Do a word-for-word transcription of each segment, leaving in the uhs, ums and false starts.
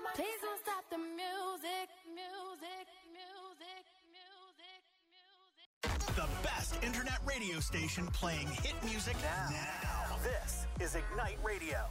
Please don't stop the music, music, music, music, music. The best internet radio station playing hit music now. now. This is Ignite Radio.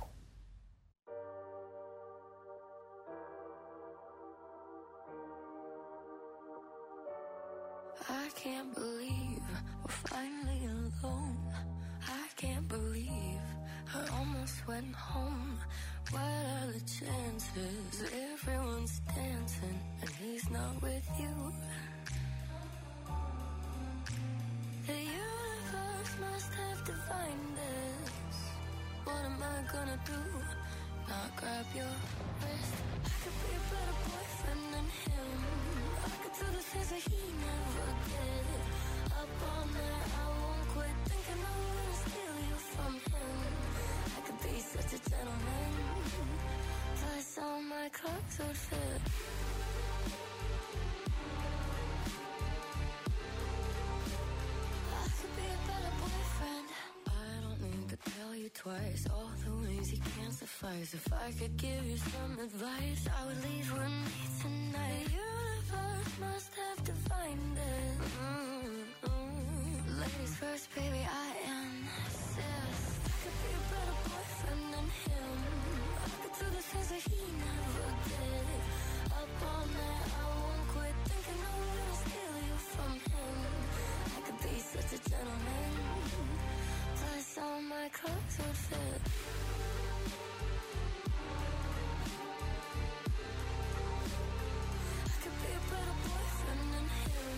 I can't believe we're finally alone. I can't believe I almost went home. What are the chances? Everyone's dancing and he's not with you. The universe must have divined this. What am I gonna do? Not grab your wrist. I could be a better boyfriend than him. I could do the things that he never did. Up all night, I won't quit thinking I'm gonna steal you from him. I could be such a gentleman. Plus all my clothes would fit. I could be a better boyfriend. I don't need to tell you twice all the ways you can't suffice. If I could give you some advice, I would leave with me tonight. The universe must have divined it. Mm-hmm. Ladies first, baby, I insist. I could be a better boyfriend than him. I could do the things that he never did. Up all night, I won't quit thinking I'm gonna steal you from him. I could be such a gentleman. Plus all my clothes would fit. I could be a better boyfriend than him.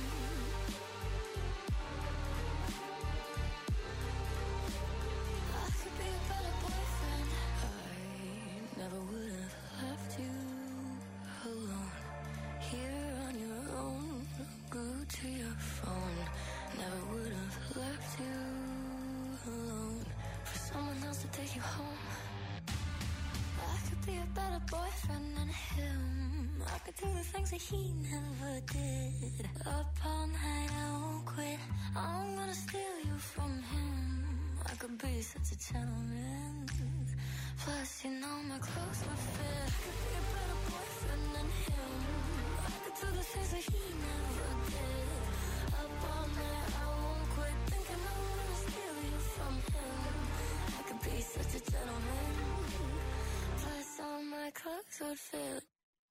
I could be a better boyfriend. I never would have left you alone. Here on your own, glued to your phone. Never would have left you alone for someone else to take you home. I could be a better boyfriend than him. I could do the things that he never did. Up all night, I won't quit. I'm gonna steal you from him. I could be such a gentleman. Plus, you know my clothes would fit. I could be a better boyfriend than him. I could do the things that he never did. Up all night, I won't quit thinking I'm gonna steal you from him. I could be such a gentleman. Plus all my clothes would fit.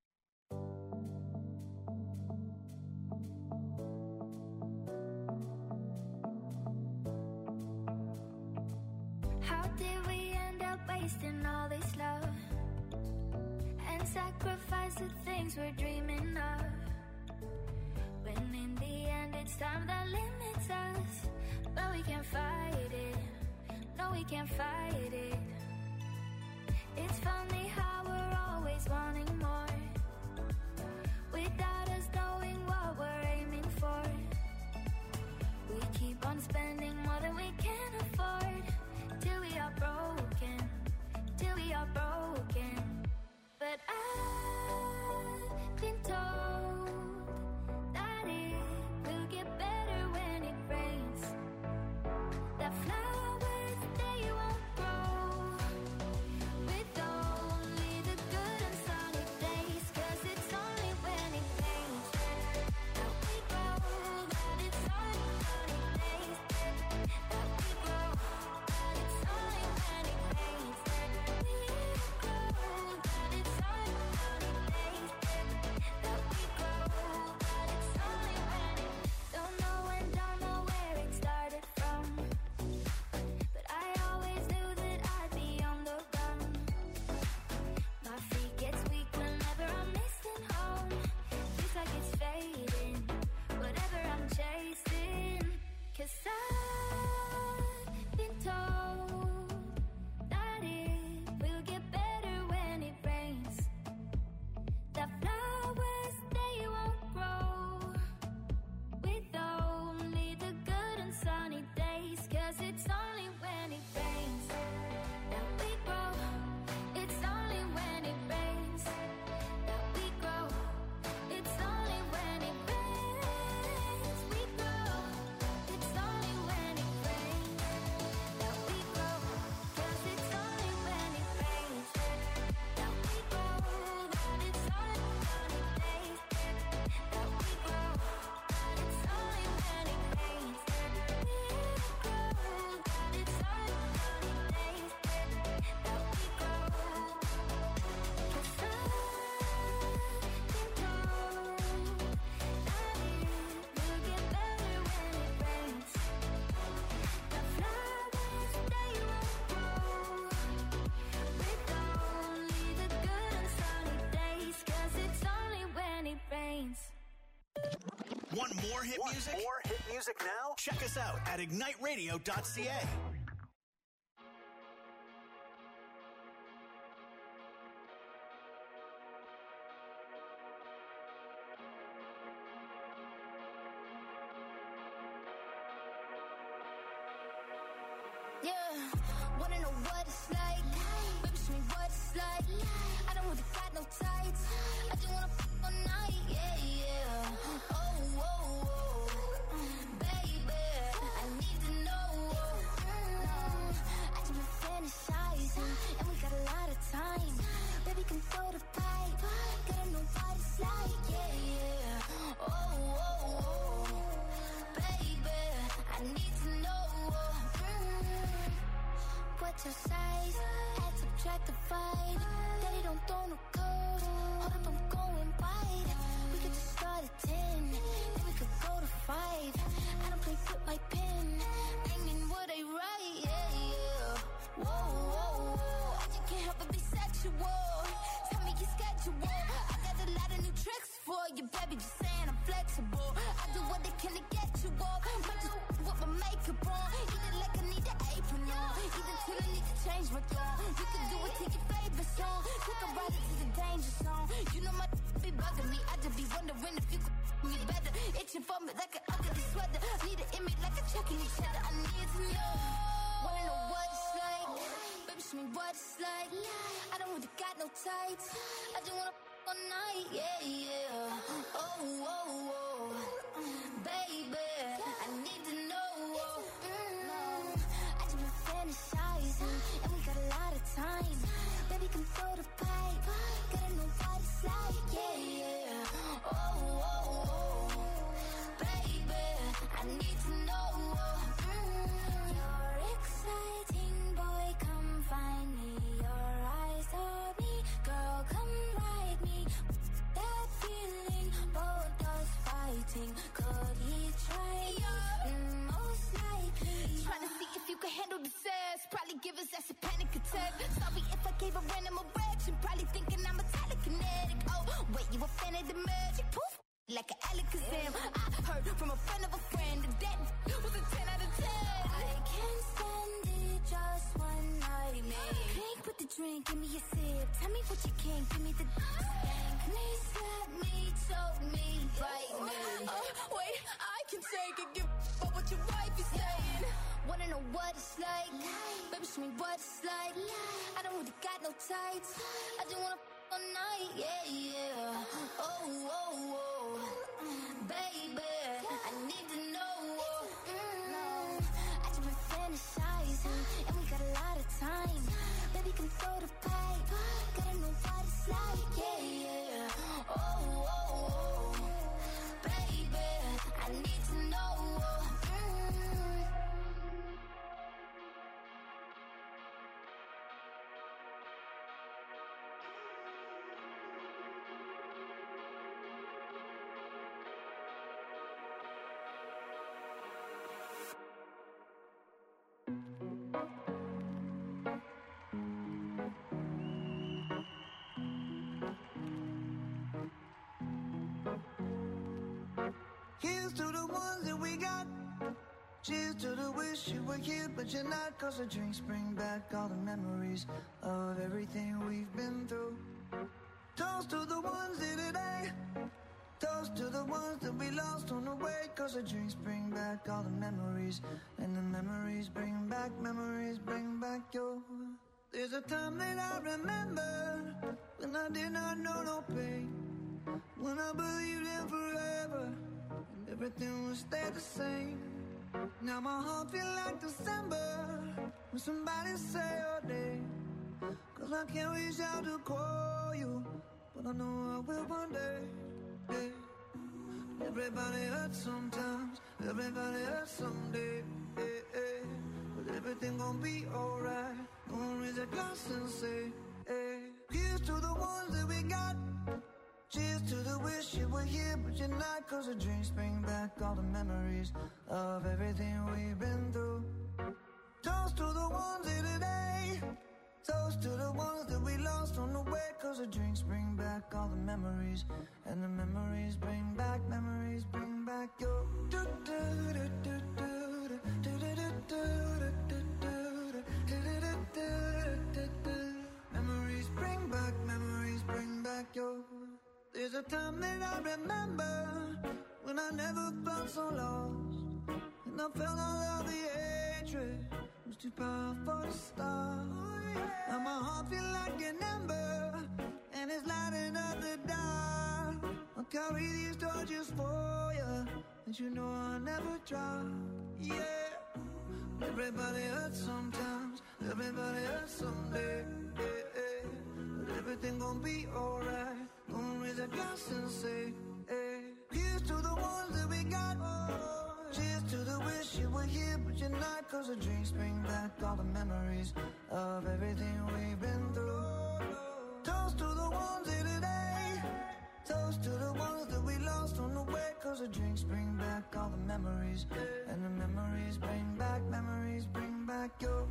How did we end up wasting all this love and sacrifice the things we're dreaming of? When in the end it's time that limits us, but we can't fight it. No, we can't fight it. It's funny how we're always wanting more without us knowing what we're aiming for. We keep on spending more than we can afford till we are broken, till we are broken. But I've been told that it will get better when it rains. That flowers, they won't grow with only the good and sunny days. 'Cause it's only when it rains Want more hit Want music? more hit music now? Check us out at ignite radio dot c a. Yeah, wanna know what it's like? Baby, show me what it's like. I don't really got no tights. I just wanna f all night. Yeah, yeah. Oh, oh, oh. Baby, I need to know. I just been fantasizing, and we got a lot of time. Baby, can throw the pipe. Gotta know what it's like. Yeah, yeah. Oh, oh, oh. Baby, I need to know. What's your size? Add, subtract, divide. Daddy don't throw no curves. Hold up, I'm going wide. We could just start at ten, then we could go to five. I don't play with my pen. Banging what I write, yeah, yeah. Whoa, whoa, whoa. I just can't help but be sexual. Tell me your schedule. I got a lot of new tricks for you, baby. Just saying I'm flexible. I do what they can to get you off. Might just with my makeup on. Eat it like I need an apron on. Either till I need to change my tone. You can do it to your favorite song. Take a ride into the danger zone. You know my be bugging me. I just be wondering if you could me better. Itching for me like an ugly sweater. Need an image like a checking each other. I need to know. Wanna know what it's like? Baby, show me what it's like. I don't really got no tights. I just wanna f all night. Yeah, yeah. Oh, oh, oh. Baby, I need to know. Mm, I just been fantasizing, and we got a lot of time. Baby, can throw the pipe. Gotta know what it's like. Yeah, yeah. Oh, oh, oh. Baby, I need to know. Mm, you're exciting, boy. Come find me. Your eyes on me, girl. Come ride me. That feeling, both us fighting. Could he try? Mm, most likely. Trying to see if you can handle the sass. Probably give us that's a panic attack. Sorry if I gave a random erection. Probably thinking I'm a telekinetic. Oh, wait, you a fan of the magic? Poof, like an Alakazam. I heard from a friend of a friend that that was a ten out of ten. I can't stand it, just one night, man. Drink with the drink, give me a sip. Tell me what you can, give me the spank me, slap me, choke me, bite me. Oh, wait, I can take it, give up what your wife is saying. Wanna know what it's like? Baby, show me what it's like. I don't really got no tights. I just wanna f all night, yeah, yeah. Oh, oh, oh. Baby, I need to know. Mm, I just been fantasizing, and we got a lot of time. Baby, can throw the pipe. Gotta know what it's like, yeah, yeah. Oh, oh, oh. Baby, I need to know. Mm. Here's to the ones that we got. Cheers to the wish you were here, but you're not. Cause the drinks bring back all the memories of everything we've been through. Toast to the ones here today. Toast to the ones that we lost on the way. Cause the drinks bring back all the memories. And the memories bring back, memories bring back your. There's a time that I remember when I did not know no pain. When I believed in forever and everything would stay the same. Now my heart feel like December when somebody say your name. Cause I can't reach out to call you, but I know I will one day, yeah. Everybody hurts sometimes, everybody hurts someday, yeah, yeah. But everything gon' be alright. Gonna raise a glass and say, hey. Here's to the ones that we got. Cheers to the wish you were here, but you're not. Cause the drinks bring back all the memories of everything we've been through. Toast to the ones here today. Toast to the ones that we lost on the way. Cause the drinks bring back all the memories. And the memories bring back, memories a time that I remember when I never felt so lost, and I felt all of the hatred was too powerful to stop. Now my heart feel like an ember, and it's lighting up the dark. I'll carry these torches for you, and you know I'll never drop. Yeah, everybody hurts sometimes, everybody hurts someday. Yeah, yeah. But everything gon' be alright. Gonna raise a glass and say, hey, here's to the ones that we got. Cheers to the wish you were here, but you're not. Cause the drinks bring back all the memories of everything we've been through. Toast to the ones here today. Toast to the ones that we lost on the way. Cause the drinks bring back all the memories, and the memories bring back, memories bring back your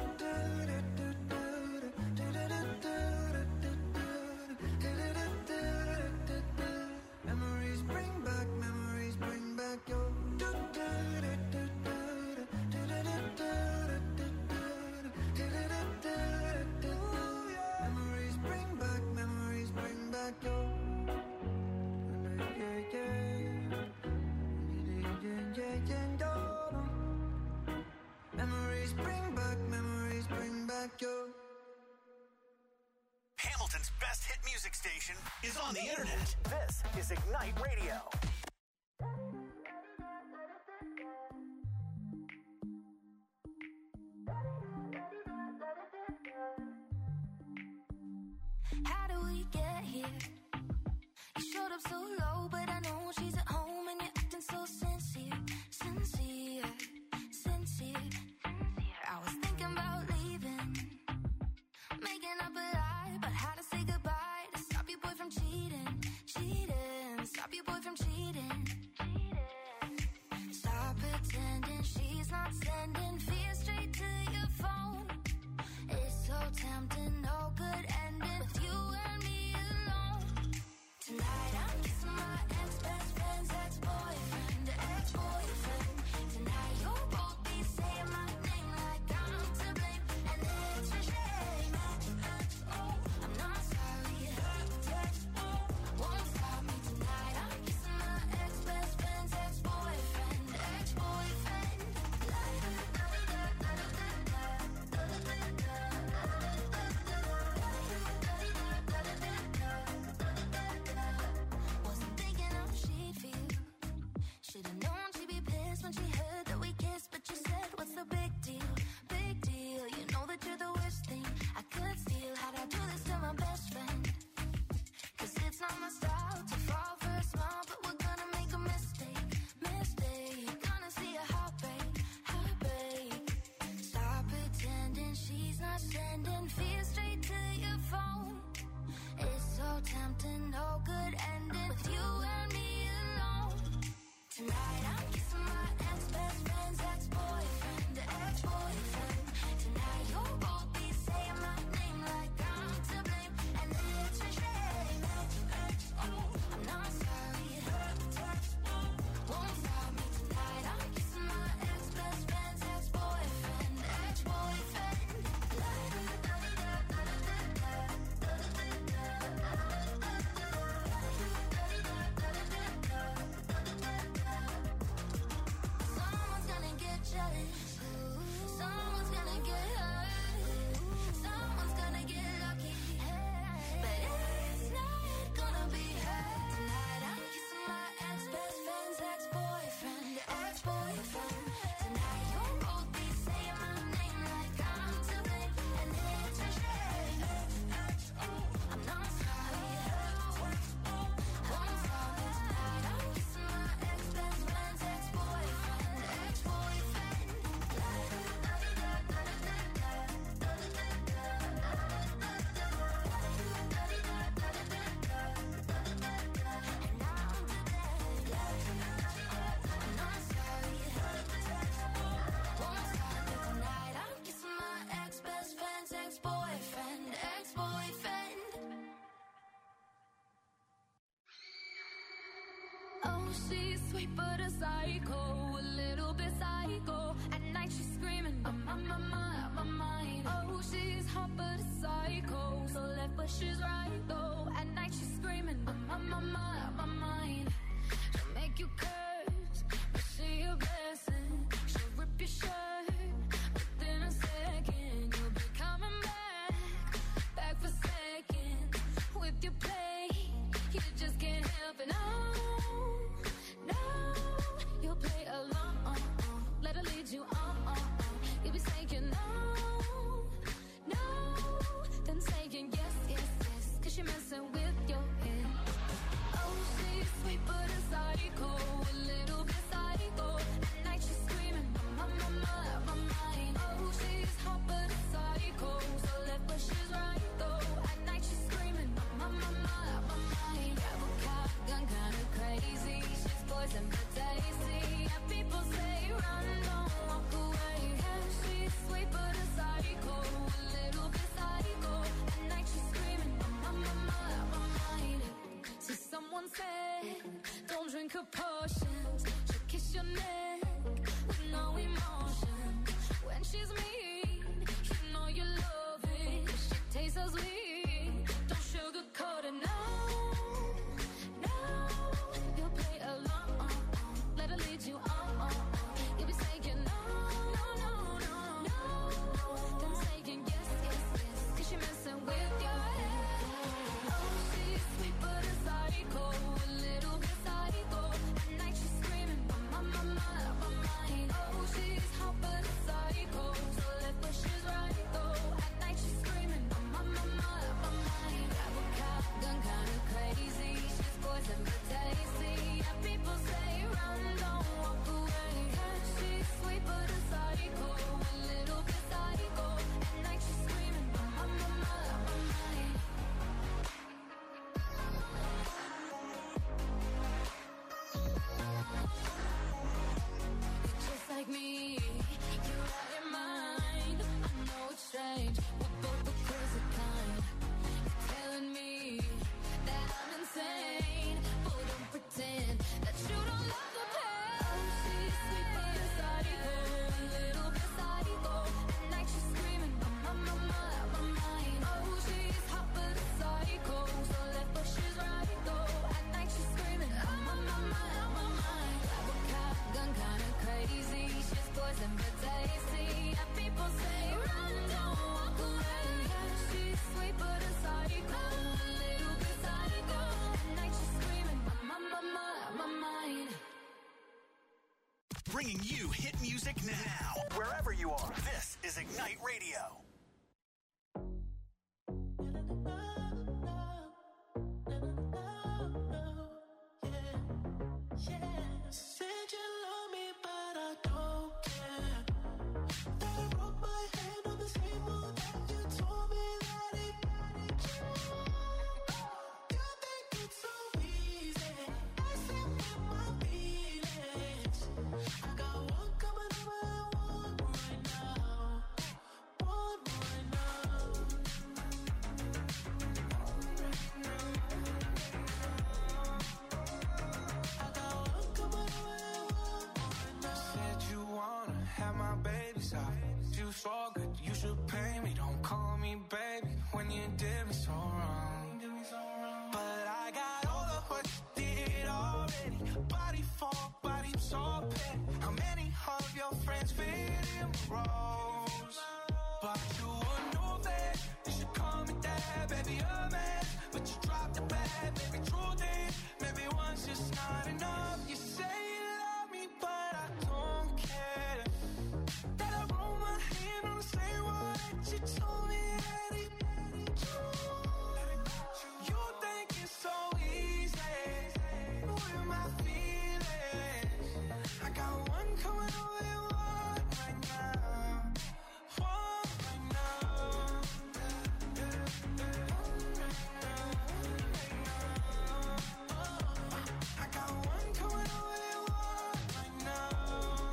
memories bring back, memories bring back your memories bring back, memories bring back your memories bring back, memories bring back your. Hamilton's best hit music station is on the internet. This is Ignite Radio. How do we get here? You showed up so low, but I know she's at home, and you're acting so sincere, sincere, sincere. I was thinking about leaving, making up a lie about how to say goodbye, to stop your boy from cheating, cheating, stop your boy from cheating. Stop pretending she's not sending fear straight to your phone. It's so tempting, no good ending with you and me alone. Tonight I'm kissing my ex-best friend's ex-boyfriend, ex-boyfriend. Tonight you'll both be saying my name like I'm to blame, and it's a shame. Oh, I'm not sorry. Won't stop me tonight. I'm kissing my ex-best friend's ex-boyfriend, ex-boyfriend. Wasn't thinking how she'd feel. Should've known she'd be pissed when she heard that we kissed, but you said, what's the big deal? Big deal. You know that you're the worst thing I could steal. How'd I do this to my best friend? Cause it's not my style to fall for a smile, but we're gonna make a mistake, mistake. Gonna see a heartbreak, heartbreak. Stop pretending she's not sending fear straight to your phone. It's so tempting, no good ending with you and me alone. Tonight I'm kissing my ex-best friend's ex-boyfriend, ex-boyfriend. Tonight you'll both be saying my name like I'm to blame, and it's a shame. Oh, I'm not sorry. Won't stop me tonight. I'm kissing my ex-best friend's ex-boyfriend, ex-boyfriend. Someone's gonna get jealous. Someone's gonna get hurt. Someone's gonna get lucky. But it's not gonna be her. Tonight I'm kissing my ex-best friend's ex-boyfriend, ex-boyfriend. Tonight you'll both be saying my name like I'm to blame, and it's a shame. I'm not sorry. Won't stop me tonight. I'm kissing my ex-best friend's ex-boyfriend, ex-boyfriend. And I'm to blame. I'm not sorry. Won't stop me tonight. I'm kissing my ex-best friend's ex-boyfriend, ex-boyfriend. Oh, she's sweet but a psycho, a little bit psycho. At night she's screaming, I'm on my mind, my mind. Oh, she's hot but a psycho, so left but she's right though. At night she's screaming, I'm on my mind. bringing you hit music now. Wherever you are, this is Ignite Radio. So good, you should pay me. Don't call me baby when you did me so wrong. But I got all of what you did already. Body for body, so petty. How many of your friends fit in the roles? But you would know that you should call me dad, baby, a man. But you dropped the bag, baby, truth is, maybe once just not enough. You say you love me, but I don't care. That I roll my hand on the same one that you told me that it, you think it's so easy with my feelings. I got one coming away, one right now, one right now. I got one coming away, one right now.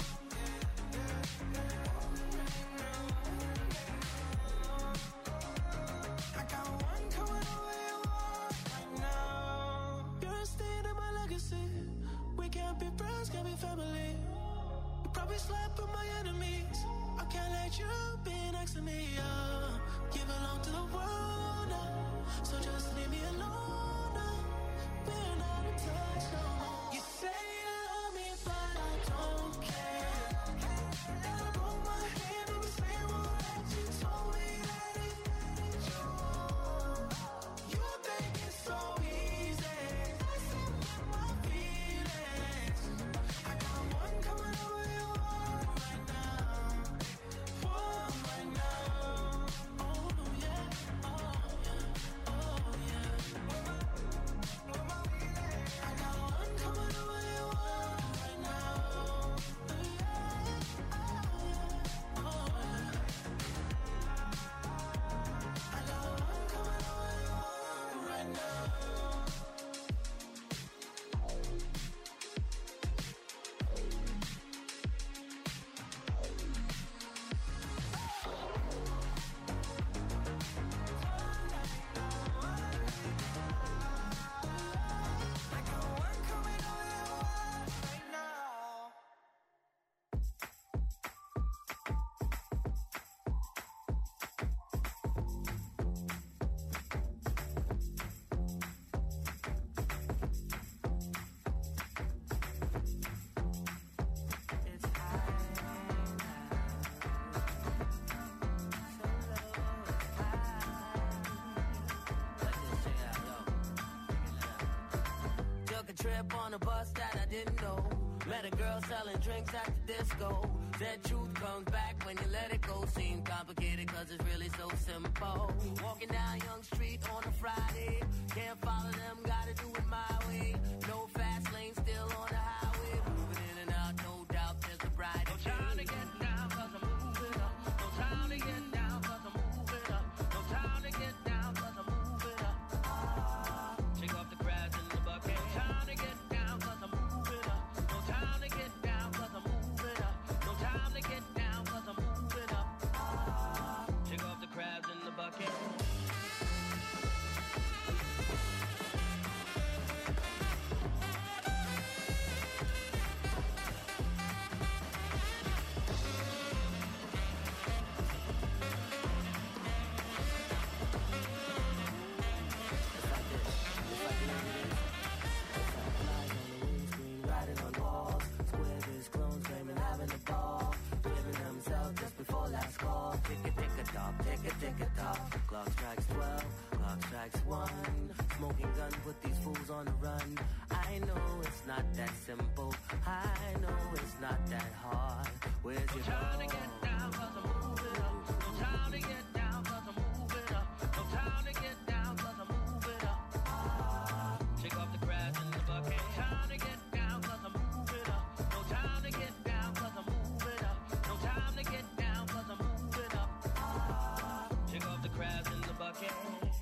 I got one coming away, one right now. You're a stain in my legacy. We can't be friends, can't be family. You probably slept with my enemies. I can't let you be next to me. Uh, you belong to the world now, so just leave me alone now. We're not in touch no more. You say you love me, but I don't care. And I broke my hand on the same one that you told me that it, you think it's so easy. Messing with my feelings. I got one coming away, one right now, one right now. Oh yeah, oh yeah, oh yeah. I got one coming away, one right now. Yeah, oh yeah. I got one coming away, one right now. I got one coming away, one right now. It's high Took a trip on a bus that I didn't know. Met a girl selling drinks at the disco. Said truth comes back when you let it go. Seemed complicated cause it's really so simple. Walking down Young Street on a Friday. Can't follow them, gotta do it my way. No fast lane, still on the highway. Moving in and out, no doubt there's a bright day. No time to get down cause I'm moving up. No time to get down cause I'm moving up. No time to get down cause I'm moving up. Ah, shake off the crabs in the bucket. No time to get down cause I'm moving up. No time to get down cause I'm moving up. No time to get down cause I'm moving up. Ah, shake off the crabs in the bucket. Riding on walls, squares, clones, blaming, having a ball. Giving themselves just before last call. Tick a tick a tock, tick a tick a tock. Clock strikes twelve, clock strikes one. Smoking gun, put these fools on the run. I know it's not that simple. I know it's not that hard. Where's your Trying to get down, cause I'm moving up. No time to get down, cause I'm moving up. No time to get down, cause I'm moving up. Shake off the grass in the bucket. Time to get down, cause I'm moving up. No time to get down, cause I'm moving up. No time to get down, cause I'm moving up. Shake off the crabs in the bucket.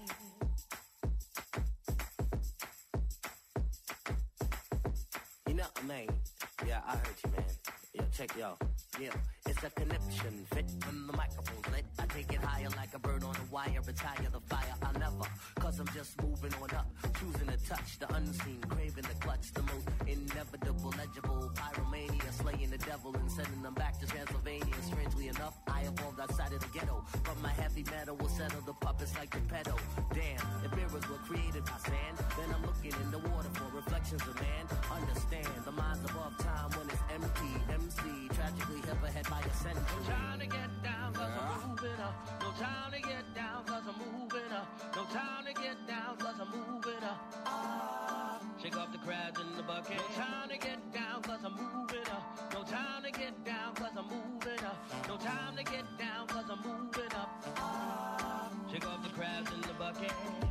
You know, man. Yeah, I heard you, man. Yo, check yo. Yeah, it's a conniption fit when the microphone's lit. I take it higher like a bird on a wire. Retire the fire, I'll never. Cause I'm just moving on up. Choosing to touch the unseen. Craving the clutch. The most inevitable, legible. Pyromania. Slaying the devil and sending them back to Transylvania. Strangely enough, I evolved outside of the ghetto. But my heavy metal will settle the puppets like the pedo. Damn, if mirrors were created by sand, then I'm looking in the water for reflections of man. Understand, the mind's above time when it's empty. M C, tragically hip ahead by a century. No time to get down, cause I'm moving up. No time to get down, cause I'm moving up. No time to get down, cause I'm moving up. Ah, shake off the crabs in the bucket. No time to get down, cause I'm moving up. No time to get down, cause I'm moving up. No time to get down, cause I'm moving up. Ah, shake off the crabs in the bucket.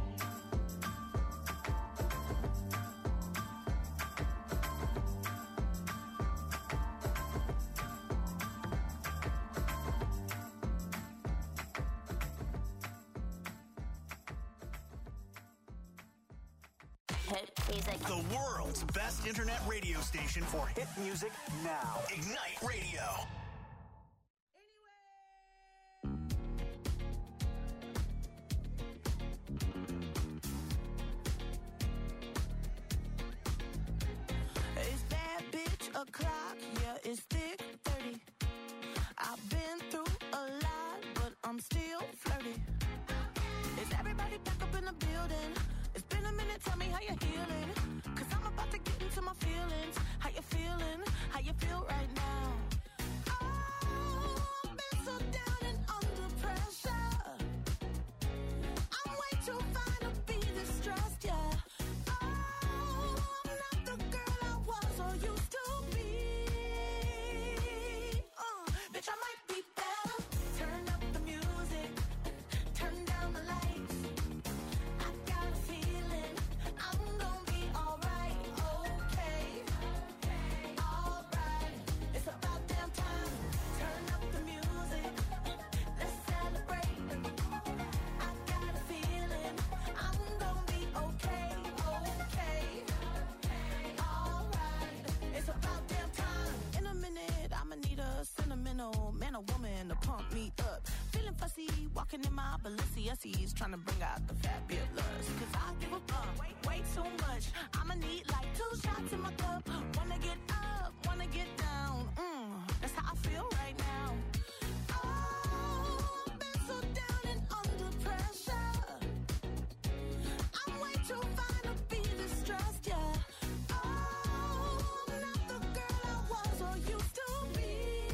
The world's best internet radio station for hit music now. Ignite Radio. It's that bitch o'clock, yeah, it's thick thirty. I've been through a lot, but I'm still flirty. Is everybody back up in the building? It's been a minute, tell me how you're healing. Cause I'm about to get into my feelings. How you feeling? How you feel right now? Oh, I've been so down and under pressure. I'm way too fine to be distressed, yeah. Oh, I'm not the girl I was or used to be. Uh, bitch, I might be better. Turn up the music. Turn down the lights. I got a feeling I'm gonna be alright, okay, alright. It's about damn time. Turn up the music. Let's celebrate. I got a feeling I'm gonna be okay, okay, alright. It's about damn time. In a minute, I'ma need a sentimental man or woman to pump me up. Feeling fussy, walking in my Balenciennes, trying to bring out the fabulous. Cause I give a fuck way, way too much. I'ma need like two shots in my cup. Wanna get up, wanna get down. Mm, that's how I feel right now. Oh, I've been so down and under pressure. I'm way too fine to be distressed, yeah. Oh, I'm not the girl I was or used to be.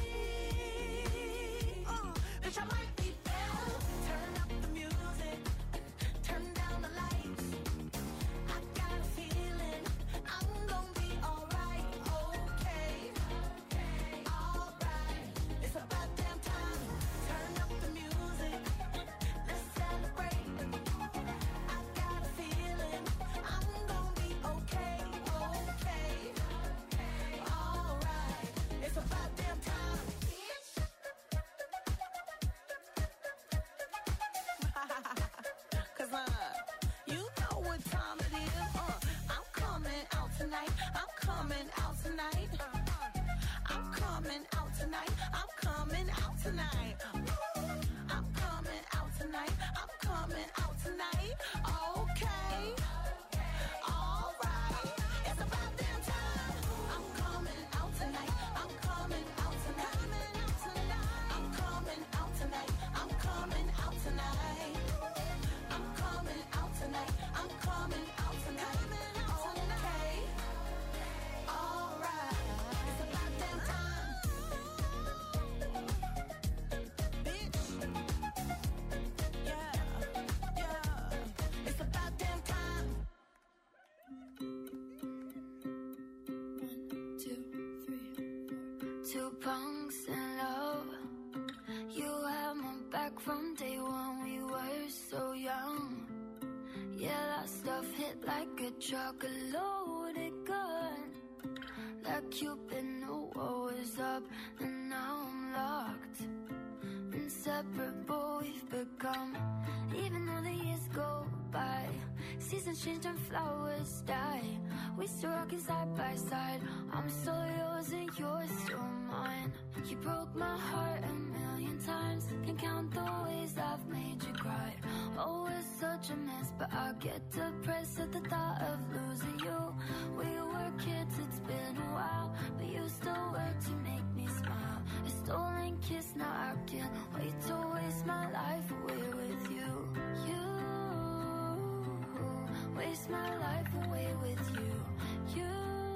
Uh, bitch, I might be better. Turn up the music. Turn down the lights. I got a feeling I'm gonna be alright, okay, alright. It's about damn time. Turn up the music. Let's celebrate. I got a feeling I'm gonna be okay, okay, alright. It's about damn time. Cause uh, you know what time it is. Uh, I'm coming out tonight. I'm coming out tonight. I'm coming out tonight. I'm coming out tonight. I'm coming out tonight. I'm coming out tonight. Okay. Alright. It's about damn time. I'm coming out tonight. I'm coming out tonight. I'm coming out tonight. I'm coming out tonight. I'm coming out tonight. I'm coming out tonight. Okay. Alright. It's about damn time. Bitch. Yeah. Yeah. It's about Two punks in love. You had my back from day one. We were so young. Yeah, that stuff hit like a truck, a loaded gun. Like Cupid knew what was up, and now I'm locked. Inseparable we've become. Even though the years go by, seasons change and flowers die, we still rockin' side by side. I'm still yours and you're still mine. You broke my heart a million times. Can't count the ways I've made you cry. Oh, it's such a mess, but I get depressed at the thought of losing you. We were kids, it's been a while, but you still work to make me smile. A stolen kiss, now I can't wait to waste my life away with you. You waste my life away with you. You.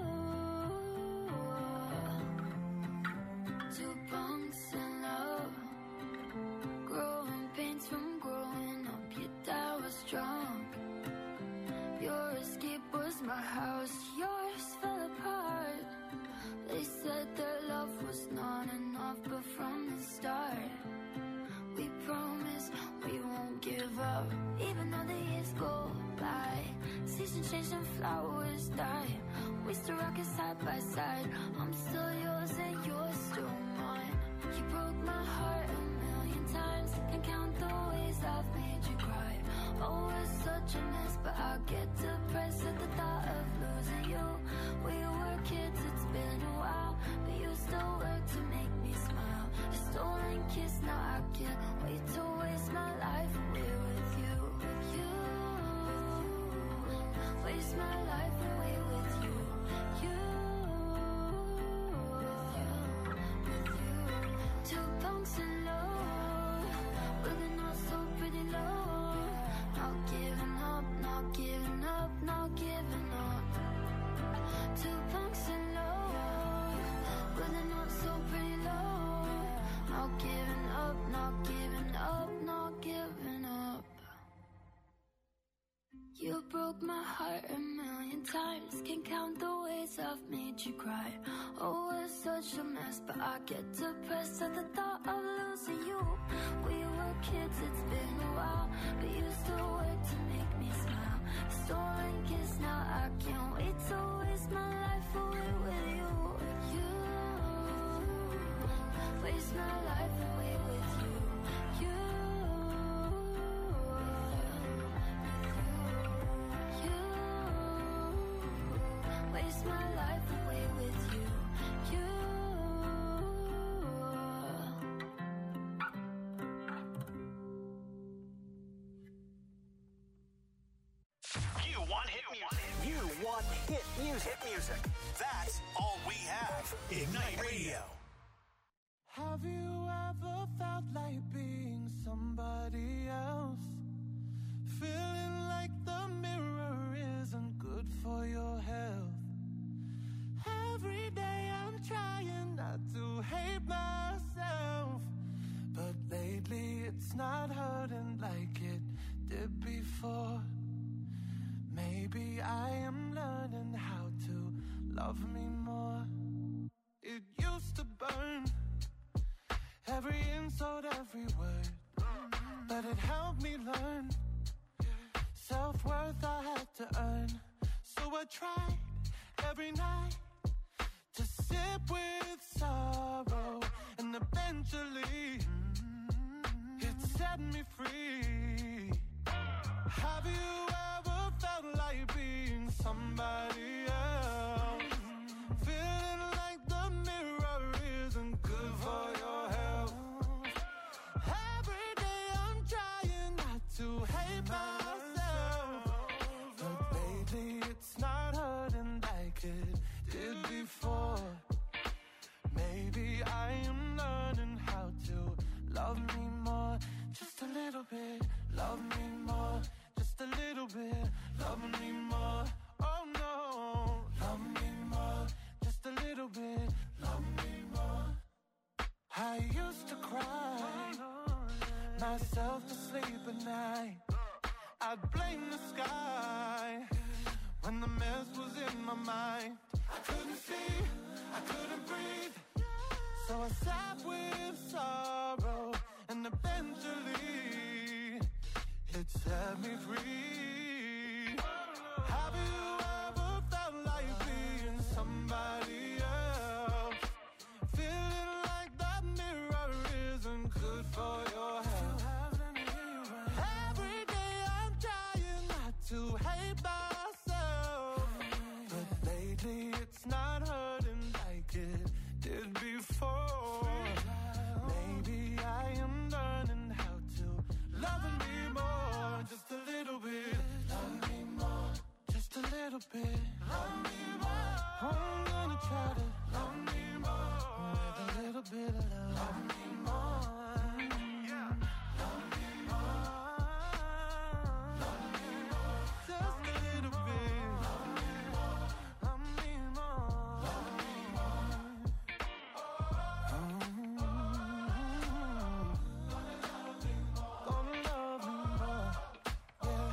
Two punks in love. Growing pains from growing up. Your dad was drunk. Your escape was my house. Yours fell apart. They said their love was not enough, but from the start, we promise we won't give up. Even though the years go by, seasons change and flowers die, we still rock it side by side. I'm still yours and you're still mine. You broke my heart a million times. Can't count the ways I've made you cry. Oh, it's such a mess, but I get depressed at the thought of losing you. We were kids, it's been a while, but you still work to make me smile. A stolen kiss, now I can't wait to waste my life away with you. You waste my life away with you. You, with you. Two punks in love, with a not so pretty love. Not giving up, not giving up, not giving up. Two punks in love, with a not so pretty love. Not giving up, not giving up, not giving up. You broke my heart a million times. Can't count the ways I've made you cry. Oh, it's such a mess, but I get depressed at the thought of losing you. We were kids, it's been a while, but you still work to make me smile. Stolen kiss, now I can't wait to waste my life away with you. You waste my life away with you. You. Waste my life away with you. You. You want hit music. You want hit music. Hit music. That's all we have. Ignite Radio. Have you ever felt like being somebody else? Feeling like the mirror isn't good for your health. Every day I'm trying not to hate myself, but lately it's not hurting like it did before. Maybe I am learning how to love me more. It used to burn, every insult, every word, but it helped me learn. Self-worth I had to earn, so I tried every night to sit with sorrow, and eventually it set me free. Have you ever felt like being somebody else? Feeling like the mirror isn't good for your health. Every day I'm trying not to hate myself, but lately it's not hurting like it did before. Maybe I am learning how to love me more. Just a little bit, love me more. Just a little bit, love me more. Oh no, love me more. Just a little bit, love me more. I used to cry myself to sleep at night. I'd blame the sky when the mess was in my mind. I couldn't see, I couldn't breathe. I sat with sorrow, and eventually it set me free. Have you ever felt like being somebody else? Feeling like that mirror isn't good for your health. Every day I'm trying not to hate myself, but lately it's not hurting like it did before. Maybe I am learning how to love me more, just a little bit. Love me more, just a little bit. Love me more. I'm gonna try to love me more with a little bit of love. Love me more. Yeah. Love me more. Love me more. Just a little bit. Love me more. Love me more. Love me more. Gonna love me more. Gonna love me more. Yeah.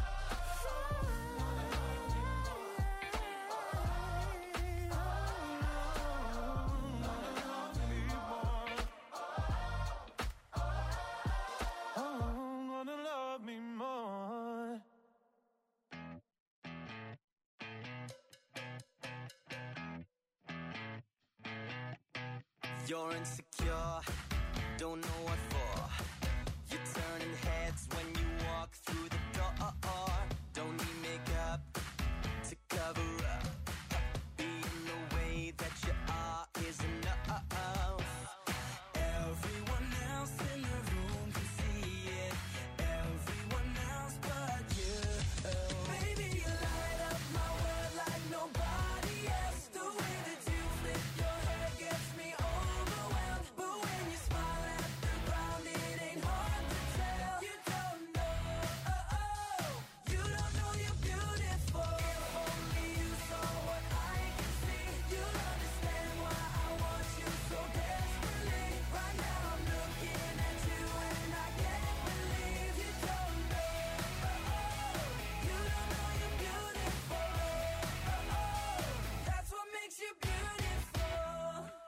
You're insecure, don't know what for. You're turning heads when you walk through the door. Don't need makeup to cover up. Being the way that you are is enough. Everyone else in the room can see it. Everyone else but you. Baby, you light up my world like nobody else. The way that you flip your hair gets me overwhelmed. But when you smile at the ground, it ain't hard to tell. You don't know, oh, oh. You don't know you're beautiful. If only you saw what I can see, you'll understand why I want you so desperately. Right now I'm looking at you and I can't believe you don't know, oh, oh. You don't know you're beautiful, oh, oh. That's what makes you beautiful.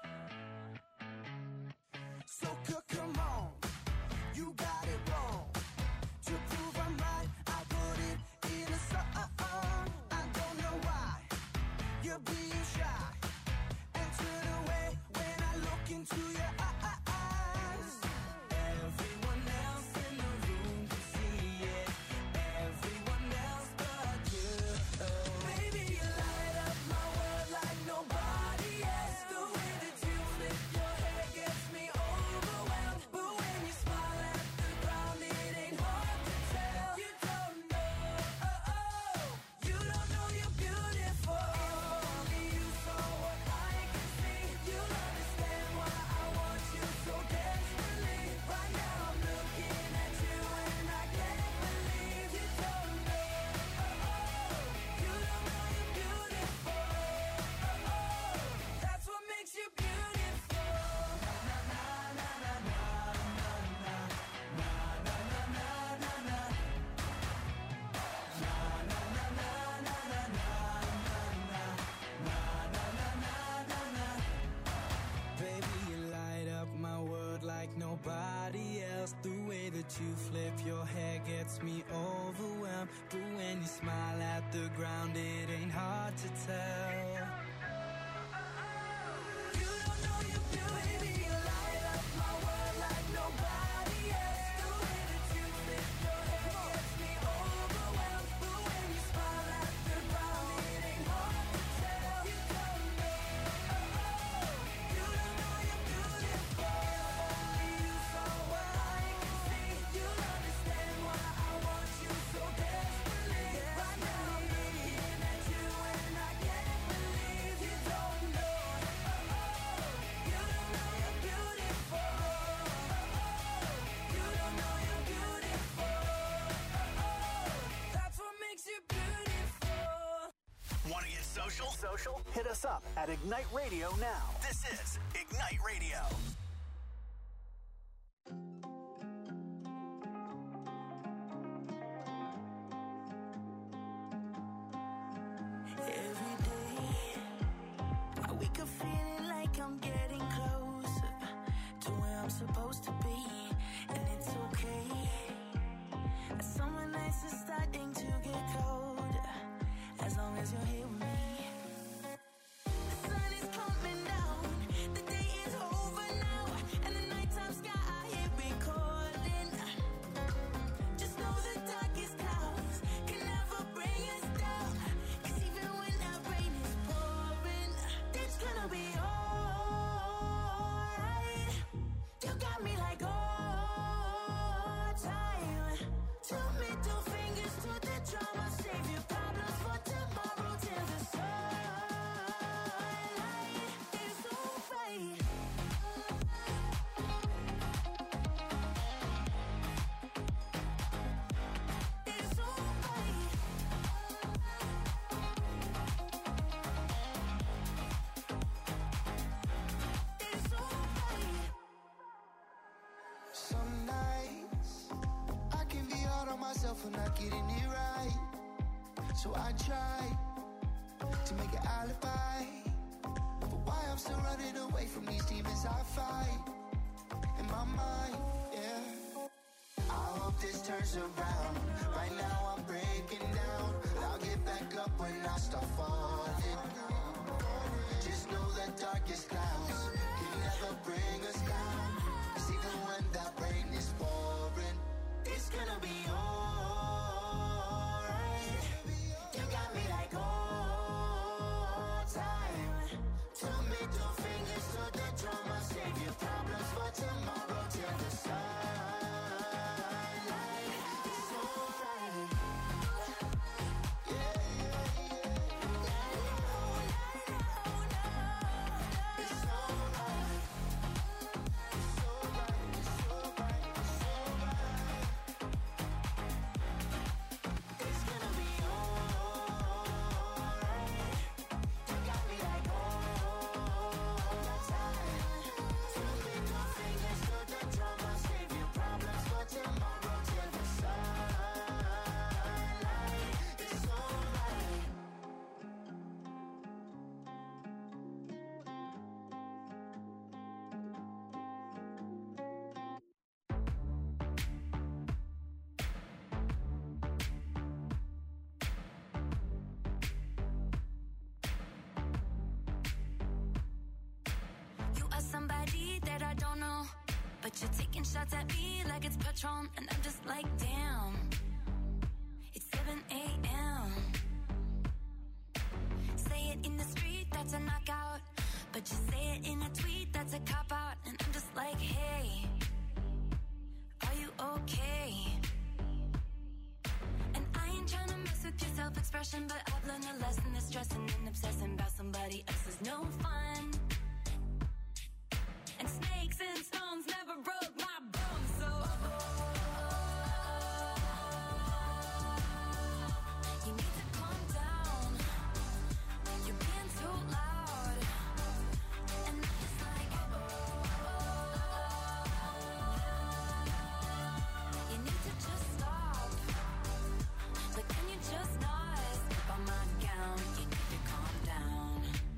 So c- come on, you got it wrong. To prove I'm right, I put it in a song. I don't know why you're being shy and turn away when I look into your eyes. Everyone else in the room can see it. Everyone else but you. Baby, you light up my world like nobody else. The way that you flip your hair gets me overwhelmed. But when you smile at the ground, it ain't hard to tell. You don't know, oh, oh. You don't know you're beautiful. If only you saw what I can see, you'll understand why I want you so desperately. Right now I'm looking at you and I can't believe you don't know, oh, oh. You don't know you're beautiful, oh, oh. That's what makes you beautiful. Na na na na na na na na na na na na. Na na na na na na na na na na na na na. Baby, you light up my world like nobody else. The way that you flip your hair gets me overwhelmed. But when you smile at the ground, it ain't hard to tell. You don't know you're beautiful. Baby, you light up my world like nobody else. The way that you flip your hair gets me overwhelmed. But when you smile at the ground, it ain't hard to tell. You don't know, oh, oh. You don't know you're beautiful. If only you saw what I can see, you'll understand why I want you so desperately. Right now I'm looking at you and I can't believe you don't know, oh, oh. You don't know you're beautiful, oh, oh. You don't know you're beautiful, oh, oh. That's what makes you beautiful. Want to get social? Social? Hit us up at Ignite Radio now. This is Ignite Radio. Every day I wake up feeling like I'm getting closer. myself for not getting it right. So I try to make an alibi, but why I'm still running away from these demons I fight in my mind, yeah. I hope this turns around. Right now I'm breaking down, but I'll get back up when I start falling. Just know the darkest clouds can never bring us down, 'cause even when that rain is pouring, it's gonna be alright. You got me like all time. Two middle fingers to the drama, save your problems for tomorrow till the sunlight. It's alright. Yeah, yeah, yeah. It's alright. It's alright. It's alright. It's alright. It's gonna be alright. You got me like all time. Two middle fingers to the drama, save your problems for tomorrow till the sunlight. It's alright. You are somebody that I don't know, but you're taking shots at me like it's Patron, and I'm just like, damn. It's seven a.m. Say it in the street, that's a knockout, but you say it in a tweet, that's a cop-out, and I'm just like, hey, are you okay? And I ain't trying to mess with your self-expression, but I've learned a lesson that stressing and obsessing about somebody else is no fun. And snakes and stones never broke my bones, so you need to calm down. You're being too loud, and I'm just like, you need to just stop. Like, can you just not step on my gown? You need to calm down.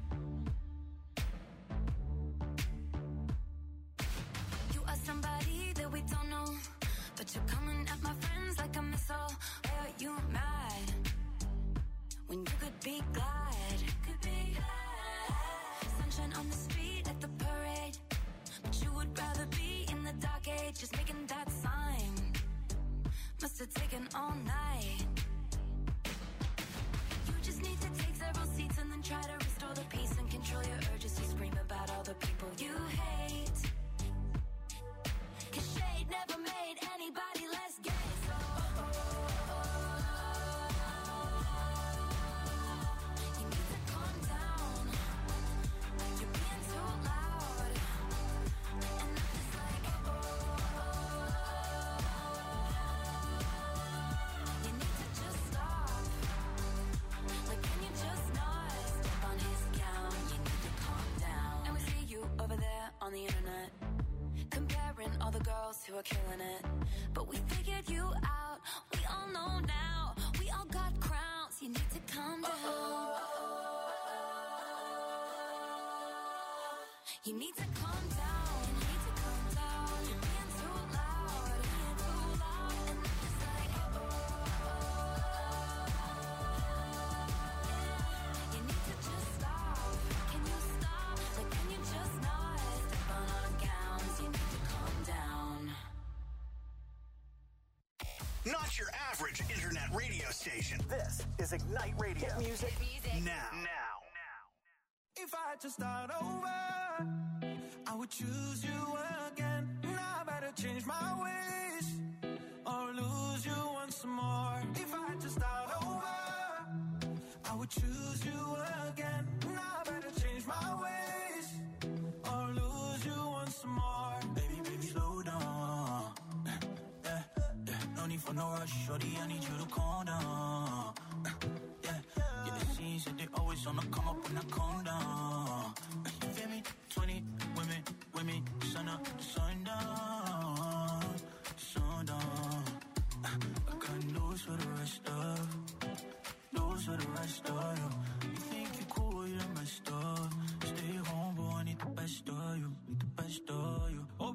You are somebody that we don't know, but you're coming at my friends like a missile. Why are you mad when you could be glad? Could be glad. Sunshine on the street at the parade, but you would rather be in the dark age, just making that sign. Must have taken all night. You just need to take several seats and then try to restore the peace and control your urges to scream about all the people you hate. 'Cause shade never made anybody less gay, so you need to calm down. You're being too loud, and I'm just like, you need to just stop. Like, can you just not step on his gown? You need to calm down. And we see you over there on the internet, comparing all the girls who are killing it. But we figured you out, we all know now. We all got crowns, you need to calm down. You need to calm down, you need to calm down. You're being too loud, being too loud. And I'm just like, you need to just stop. Can you stop? Like, can you just not step on our gowns? You need to calm down. Not your average internet radio station. This is Ignite Radio. Hit music, now. Now. If I had to start over, I would choose you again. Now I better change my ways or lose you once more. If I had to start over, I would choose you again. Now I better change my ways or lose you once more. Baby, baby, slow down. Yeah, yeah. No need for no rush, shorty, I need you to calm down. Yeah, yeah, it seems that they always on the come up when I calm down. You feel me? twenty women, women, sun up, sun down, sun down. I got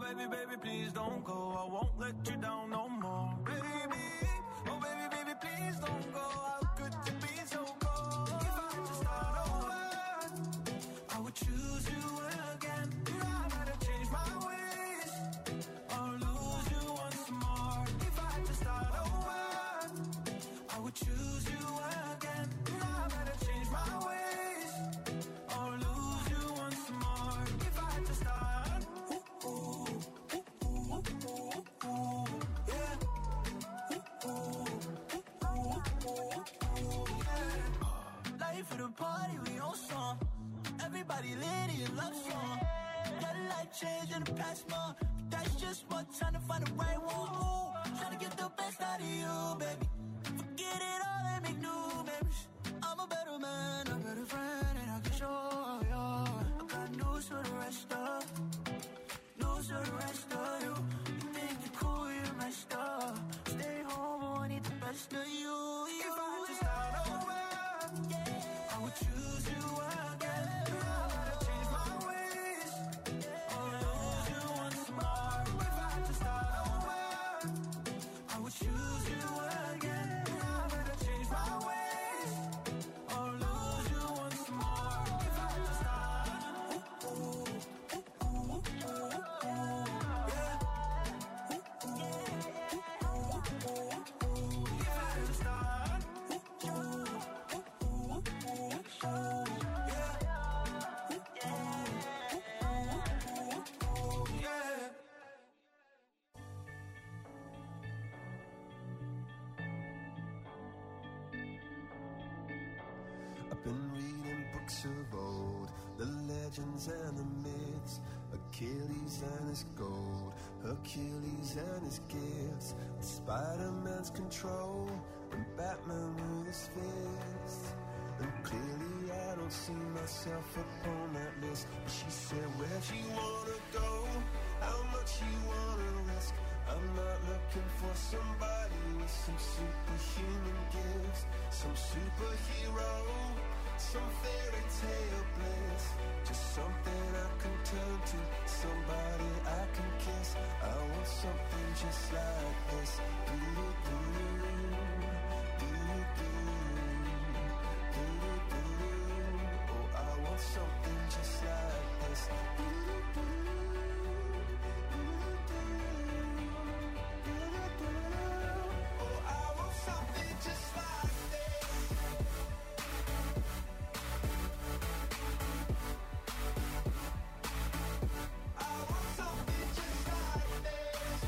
baby, baby, please don't go. I won't let you down no more. Baby, oh baby, baby, please don't go. How could you be so cold? If I had to start over, I would choose you again. I better change my ways or lose you once more. If I had to start over, I would choose you again. I better change my ways or lose you once more. If I had to start, ooh, ooh, ooh, ooh, ooh, ooh, yeah. Ooh, ooh, ooh, ooh, ooh, yeah. Life for the party, we on song. Everybody lit in love song. Got a life change in the past month. That's just what time to find the right one. Ooh, trying to get the best out of you, baby. Forget it all and make new memories. I'm a better man, a better friend, and I can show you. I got news for the rest of, news for the rest of you. You think you're cool, you're messed up. Stay home, I need the best of you. If I had to start over, I would choose you again. I gotta change my ways or lose you once more. If I had to start over, I would choose you again. I better change my ways or lose you once more. If I had to start, ooh, ooh, ooh, ooh, ooh, ooh, yeah. Ooh, ooh, ooh, ooh, ooh, ooh. If I had to start, ooh, ooh, ooh, ooh, ooh, ooh, yeah. Ooh, ooh, ooh, ooh, ooh, yeah. I've been reading books of old, the legends and the myths, Achilles and his gold, Hercules and his gifts, Spider-Man's control, and Batman with his fists. And clearly I don't see myself upon that list. But she said, where'd you wanna go? How much you wanna risk? I'm not looking for somebody with some superhuman gifts, some superhero, some fairy tale bliss. Just something I can turn to, somebody I can kiss. I want something just like this. Do-do-do, do-do-do, do-do-do. Oh, I want something just like this. Do-do-do, do-do-do, do-do-do. Oh, I want something just like this. I want something just like this.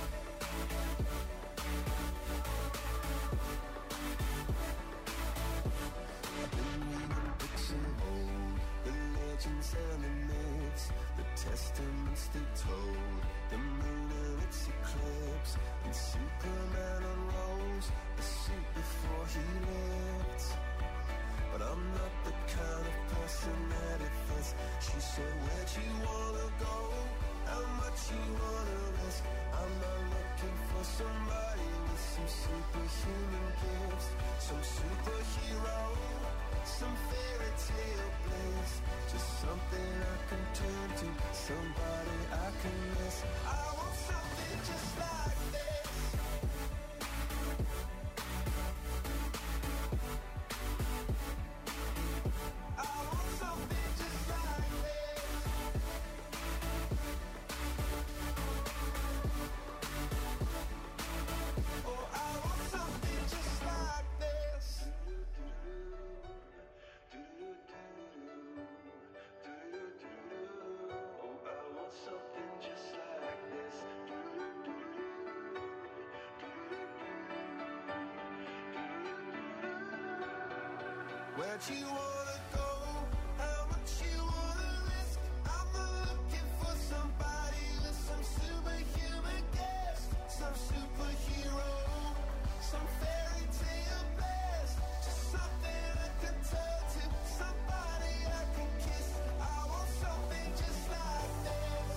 I've been reading books of old, the legends and the myths, the testaments they told, the moon and its eclipse, and Superman unrolls the suit before he lived. But I'm not the kind of person that it fits. She said, where'd you wanna go? How much you wanna risk? I'm not looking for somebody with some superhuman gifts, some superhero, some fairy tale bliss. Just something I can turn to, somebody I can miss. I want something just like this. I want something just like this. Oh, I want something just like this. Oh, I want something just like this. Where'd you wanna go? How much you wanna risk? I'm not looking for somebody with some superhuman gifts, some superhero, some fairy tale bliss. Just something I can turn to, somebody I can kiss. I want something just like this.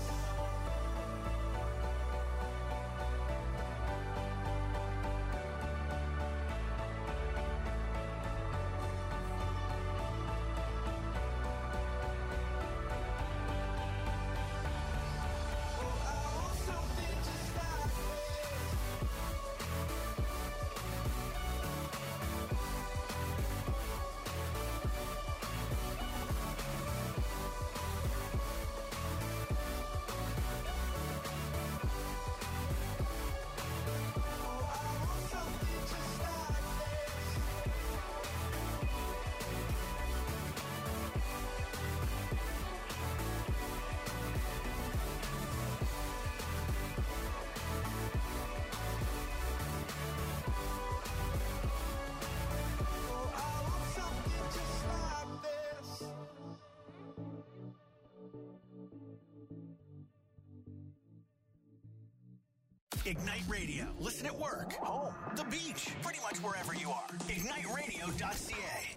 Ignite Radio. Listen at work, home, the beach, pretty much wherever you are. ignite radio dot c a.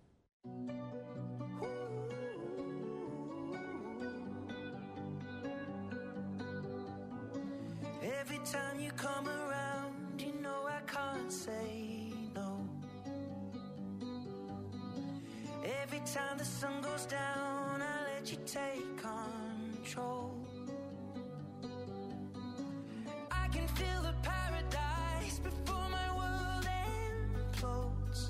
Every time you come around, you know I can't say no. Every time the sun goes down, I let you take control. I can feel the paradise before my world implodes.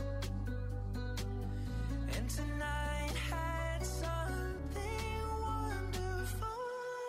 And tonight had something wonderful.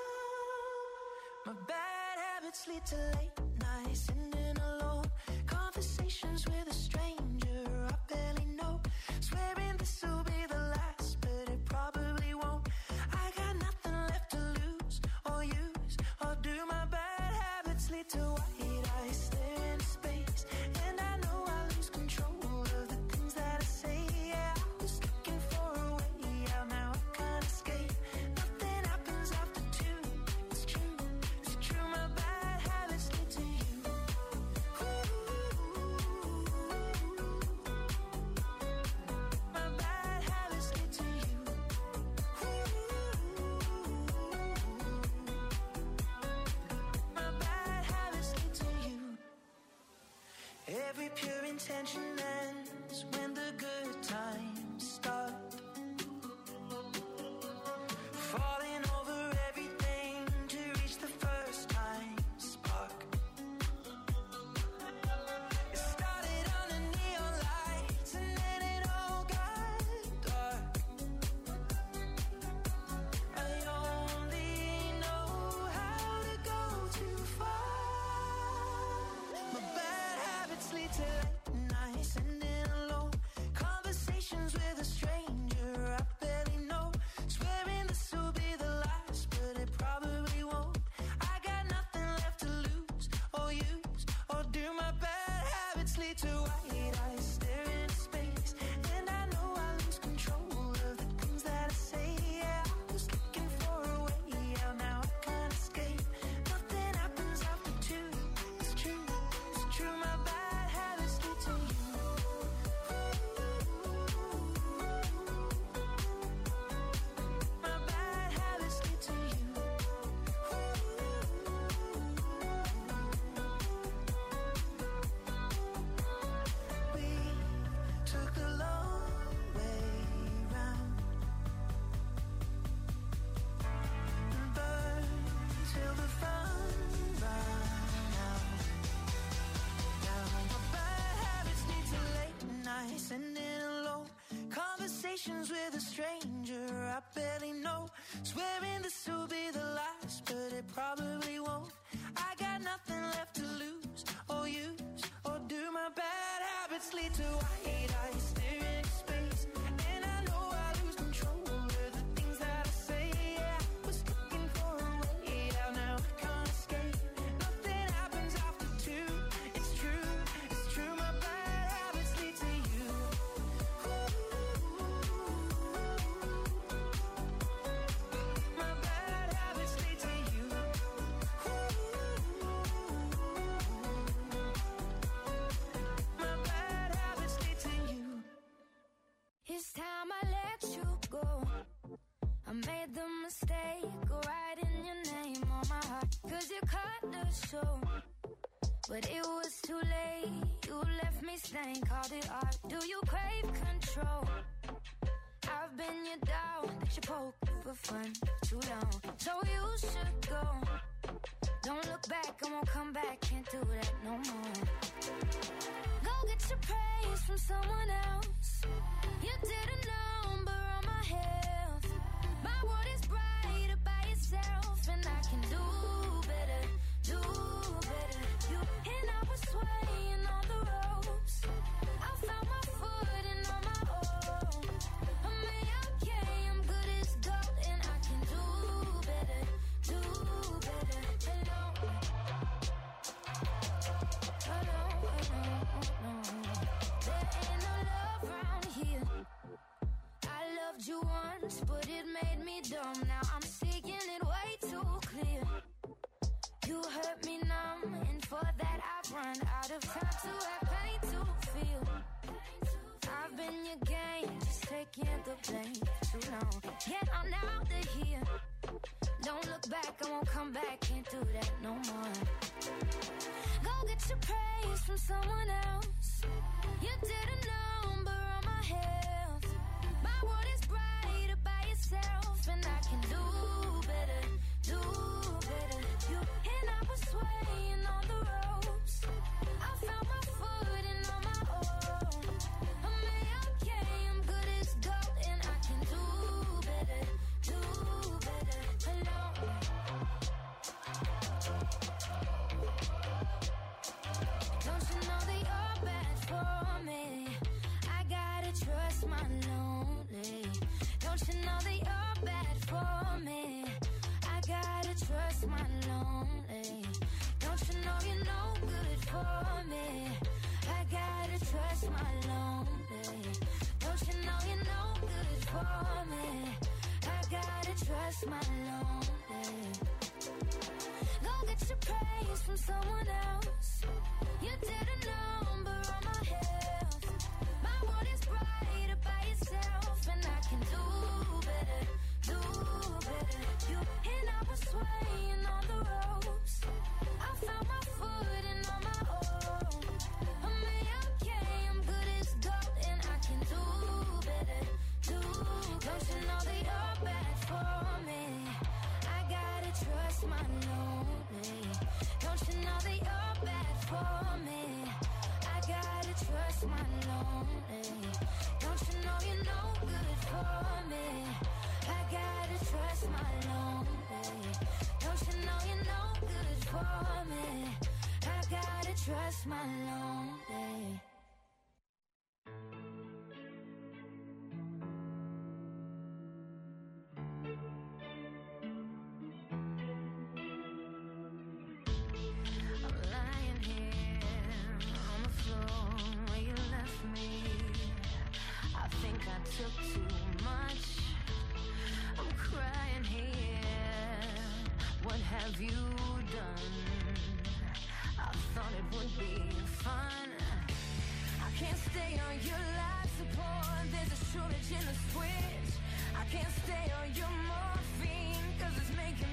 My bad habits lead to late nights, sitting alone. Conversations with a stranger I barely know. Swearing this will be the last, but it probably won't. I got nothing left to lose or use or do. My bad habits lead to white eyes stare into space, and I know I lose control of the things that I say. Yeah, I was looking for a way out, now I can't escape. Nothing happens after two. It's true, it's true. My bad habits lead to you. My bad habits lead to you. My bad habits lead to you. Every pure intention ends when the good times start. Falling over everything to reach the first time spark. It started under neon lights and then it all got dark. I only know how to go too far. My bad habits lead to late nights, sitting alone. Conversations with a stranger I barely know. Swearing this will be the last, but it probably won't. I got nothing left to lose or use or do. My bad habits lead to white eyes staring into space, and I know I lose control of the things that I say. Yeah, I was looking for a way out, now I can't escape. Nothing happens after two. It's true, it's true. My bad habits lead to you. My bad habits lead to you. We took the long way round and burned till the fun ran out. Now my bad habits lead to late nights, sitting alone. Conversations with a stranger I barely know. Swearing this will be the last, but it probably won't. I got nothing left to lose or use or do. My bad habits lead to white eyes staring into space, and I know I lose control of the things that I say. Yeah, I was looking for a way out, now I can't escape. Nothing happens after two. It's true, it's true. My bad habits lead to you. My bad habits lead to you. My bad habits lead to you. It's time I let you go. I made the mistake of writing your name on my heart, 'cause you cut the show. But it was too late, you left me stained, called it art. Do you crave control? I've been your dog that you poke for fun too long, so you should go. Don't look back, I won't come back, can't do that no more. Go get your praise from someone else. You did a number on my health. My world is brighter by itself, and I can do better, do better. You and I was swaying on the ropes. I found my footing on my own. I'm okay, I'm good as gold, and I can do better, do better. Hello, hello, hello, no. There ain't no love around here. I loved you once, but it made me dumb. Now I'm seeing it way too clear. You hurt me numb, and have time to have pain to feel. I've been your game, just taking the blame for too long. Yet I'm out of here. Don't look back, I won't come back, can't do that no more. Go get your praise from someone else. You did a number on my health. My world is brighter by yourself, and I can do better, do better. You and I was swaying on the ropes. I found my footing on my own. I'm okay, I'm good as gold, and I can do better, do better alone. Don't you know that you're bad for me? I gotta trust my lonely. Don't you know that you're bad for me? I gotta trust my lonely. Don't you know you're no good for me? I gotta trust my lonely. Don't you know you're no good for me? I gotta trust my lonely. Go get your praise from someone else. You did a number on my health. My world is brighter by yourself, and I can do better, do better. You and I was swaying on the ropes. I found my footing on my own. I'm okay, I'm good as gold, and I can do better, do. Don't you know that you're bad for me? I gotta trust my lonely. Don't you know that you're bad for me? I gotta trust my lonely. Don't you know you're no good for me? I gotta trust my lonely. Don't you know you're no good for me? I gotta trust my lonely. I'm lying here on the floor where you left me. I think I took too much. I'm crying here. What have you done? I thought it would be fun. I can't stay on your life support. There's a shortage in the switch. I can't stay on your morphine, cause it's making